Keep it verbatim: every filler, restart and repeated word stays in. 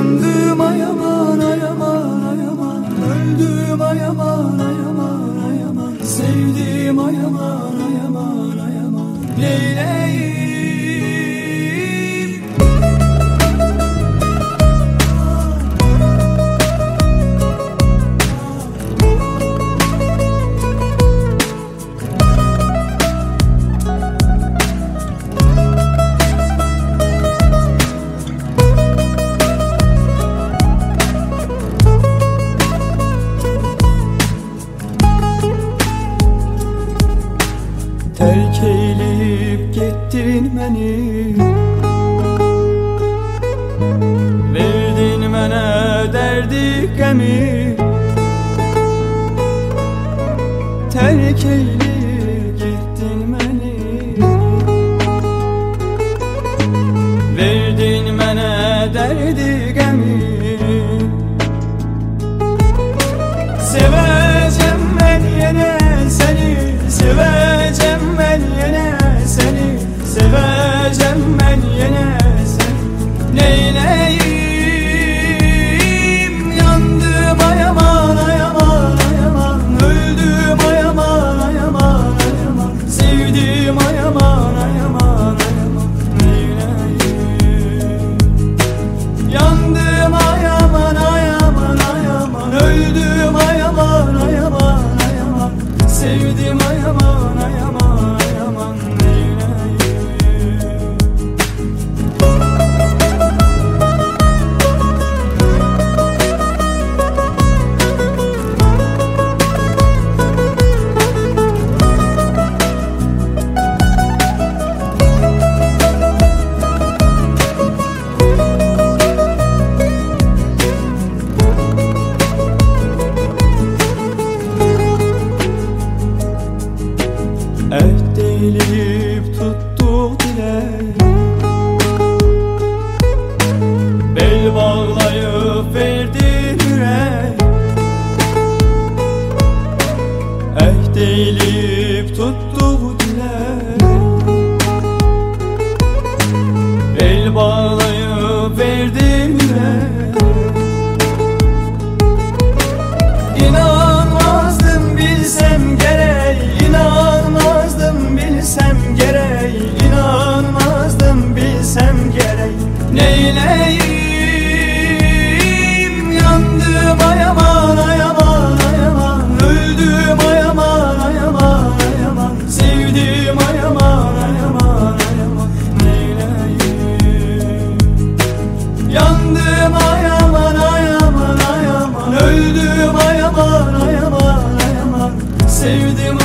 Yandım ay aman ay aman ay aman, öldüm ay aman ay aman ay aman, sevdim ay aman ay aman ay aman, neyleyim? Terk eyleyip gittin beni, verdin mənə derdi qəmi. Terk eyleyip gittin beni, verdin mənə derdi qəmi. Sevəcəm mən yenə səni, sevəcəm mən yenə səni, sevəcəm mən yenə səni, neyləyim? Yandım ay aman ay aman ay aman, öldüm ay aman ay aman ay aman, sevdim ay aman ay aman ay aman, neyləyim? Yandım ay aman ay aman ay aman, öldüm ay aman ay aman ay aman, sevdim ay aman ay aman ay aman, neyleyim? Əhd eləyib tutduq dilək, bel bağlayıb verdin ürək. Əhd eləyib tutduq dilək, bel bağlayıb verdin ürək. İnanmazdım bilsəm gərək, İnanmazdım bilsəm gerek, inanmazdım bilsem gerek, neyleyim? Yandım ay aman ay aman ay aman, öldüm ay aman ay aman ay aman, sevdim ay aman ay aman ay aman, neyleyim? Yandım ay aman ay aman ay aman, öldüm ay aman ay aman ay aman, sevdim